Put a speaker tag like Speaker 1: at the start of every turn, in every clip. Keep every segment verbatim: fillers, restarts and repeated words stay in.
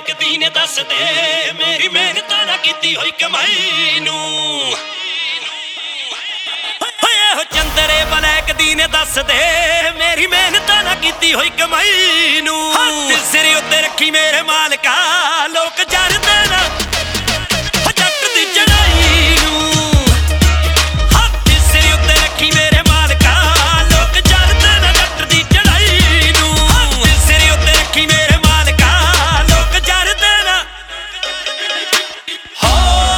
Speaker 1: Black ਦੀ ਨੇ ਦੱਸ ਦੇ ਮੇਰੀ ਮਿਹਨਤਾਂ ਨਾ ਕੀਤੀ ਹੋਈ ਕਮਾਈ ਨੂੰ। ਓਏ ਹੋ ਚੰਦਰੇ ਬਲੈਕ ਦੀ ਨੇ ਦੱਸ ਦੇ ਮੇਰੀ ਮਿਹਨਤਾਂ ਨਾ ਕੀਤੀ ਹੋਈ ਕਮਾਈ ਨੂੰ। ਹੱਥ ਸਿਰ ਉੱਤੇ ਰੱਖੀ ਮੇਰੇ ਮਾਲਕਾ ਲੋਕ ਜਰਦੇ ਨਾ ਜੱਟ ਦੀ ਚੜਾਈ ਨੂੰ। ਹੱਥ ਸਿਰ ਉੱਤੇ ਰੱਖੀ ਮੇਰੇ ਮਾਲਕਾ ਲੋਕ ਜਰਦੇ ਨਾ ਜੱਟ ਦੀ ਚੜਾਈ ਨੂੰ। ਹੱਥ ਸਿਰ ਉੱਤੇ ਰੱਖੀ ਮੇਰੇ ਮਾਲਕਾ ਲੋਕ ਜਰਦੇ ਨਾ ਹੋ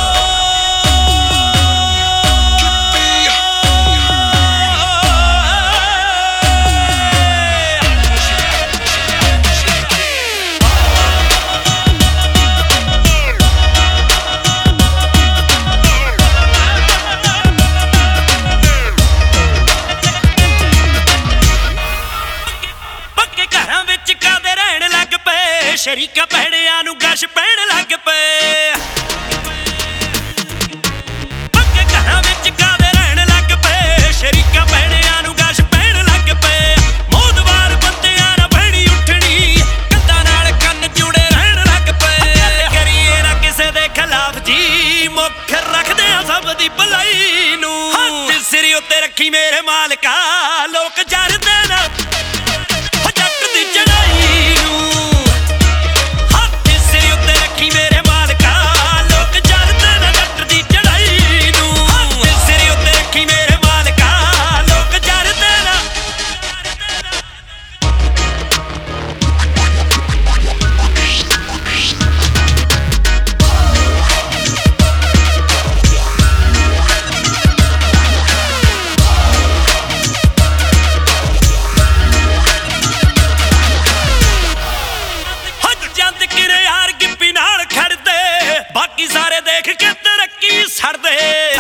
Speaker 1: ਸ਼ਰੀਕਾ ਭੈੜਿਆਂ ਨੂੰ ਗਸ਼ ਪੈਣ ਲੱਗ ਪਏ। ਪੱਕੇ ਘਰਾਂ ਵਿੱਚ ਕਾਦੇ ਰਹਿਣ ਲੱਗ ਪਏ। ਸ਼ਰੀਕਾ ਭੈੜਿਆਂ ਨੂੰ ਗਸ਼ ਪੈਣ ਲੱਗ ਪਏ। ਮੋਦਵਾਰ ਬੰਦਿਆਂ ਨਾਲ ਬਹਿਣੀ ਉੱਠਣੀ ਕੰਧਾਂ ਨਾਲ ਕੰਨ ਜੁੜੇ ਰਹਿਣ ਲੱਗ ਪਏ। ਗੱਲ ਕਰੀਏ ਨਾ ਕਿਸੇ ਦੇ ਖਿਲਾਫ ਜੀ ਮੁੱਖ ਰੱਖਦੇ ਆ ਸਭ ਦੀ ਭਲਾਈ ਨੂੰ। ਹੱਥ ਸਿਰ ਉੱਤੇ ਰੱਖੀ ਮੇਰੇ ਮਾਲਕਾ ਲੋਕ ਜਰਦੇ ਨਾ ਜੱਟ ਦੀ ਚੜਾਈ ਨੂੰ। ਮੇਰੇ ਮਾਲਕਾ ਲੋਕ ਜਰਦੇ ਨਾ ਜੱਟ ਦੀ ਚੜਾਈ ਨੂੰ। ਹੱਥ ਸਿਰ ਉੱਤੇ ਰੱਖੀ ਮੇਰੇ ਮਾਲਕਾ ਲੋਕ ਜਰਦੇ ਨਾ ਜੰਦ ਕਿਰੇ ਯਾਰ ਗਿੱਪੀ ਨਾਲ ਖੜਦੇ ਬਾਕੀ ਸਾਰੇ ਦੇਖ ਕੇ ਤਰੱਕੀ ਛੱਡਦੇ।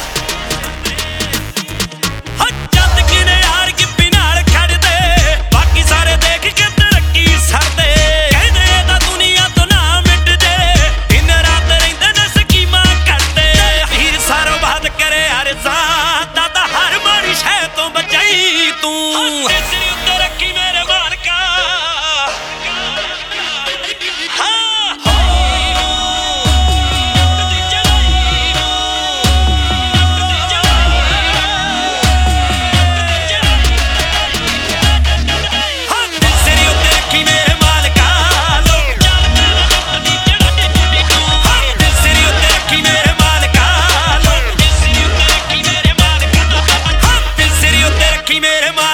Speaker 1: ਜੰਦ ਕਿਰੇ ਯਾਰ ਗਿੱਪੀ ਨਾਲ ਖੜਦੇ ਬਾਕੀ ਸਾਰੇ ਦੇਖ ਕੇ ਤਰੱਕੀ ਛੱਡਦੇ। ਕਹਿੰਦੇ ਤਾਂ ਦੁਨੀਆ ਤੋਂ ਨਾ ਮਿਟ ਜੇ ਦਿਨ ਰਾਤ ਰਹਿੰਦੇ ਨੇ ਸਕੀਮਾਂ ਕਰਦੇ। ਹੀਰ ਸਾਰੋਂ ਬਾਤ ਕਰੇ ਅਰਜ਼ਾਂ ਤਾਂ ਤਾਂ ਹਰ ਮਾੜੀ ਸ਼ੈ ਤੋਂ ਬਚਾਈ ਤੂੰ। ਸਿਰ ਉੱਤੇ ਰੱਖੀ ਮੇਰੇ ਮਾਲਕਾ ਮੇਰੇ